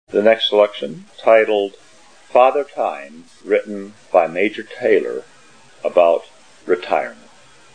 The next selection, titled Father Time, written by Major Taylor, about retirement.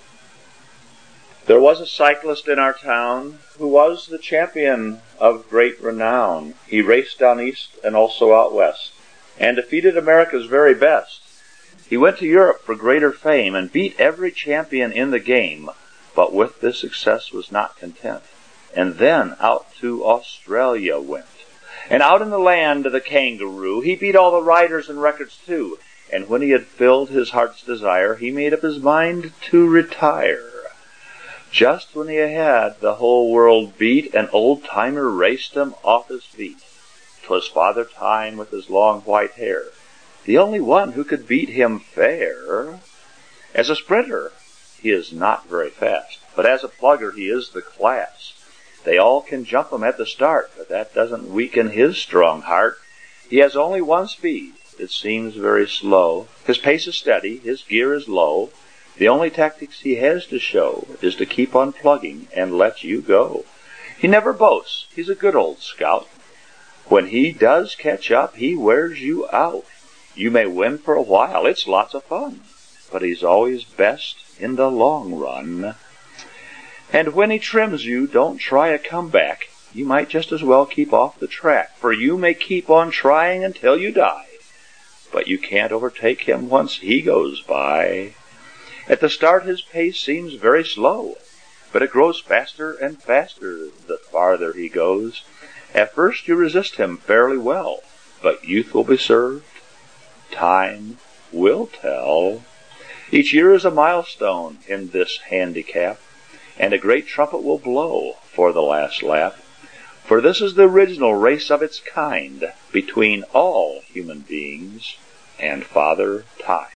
There was a cyclist in our town who was the champion of great renown. He raced down east and also out west, and defeated America's very best. He went to Europe for greater fame and beat every champion in the game, but with this success was not content, and then out to Australia went. And out in the land of the kangaroo, he beat all the riders and records too. And when he had filled his heart's desire, he made up his mind to retire. Just when he had the whole world beat, an old-timer raced him off his feet. 'Twas Father Time with his long white hair, the only one who could beat him fair. As a sprinter, he is not very fast, but as a plugger, he is the class. They all can jump him at the start, but that doesn't weaken his strong heart. He has only one speed. It seems very slow. His pace is steady. His gear is low. The only tactics he has to show is to keep on plugging and let you go. He never boasts. He's a good old scout. When he does catch up, he wears you out. You may win for a while. It's lots of fun. But he's always best in the long run. And when he trims you, don't try a comeback. You might just as well keep off the track, for you may keep on trying until you die. But you can't overtake him once he goes by. At the start, his pace seems very slow, but it grows faster and faster the farther he goes. At first you resist him fairly well, but youth will be served. Time will tell. Each year is a milestone in this handicap, and a great trumpet will blow for the last lap. For this is the original race of its kind between all human beings and Father Time.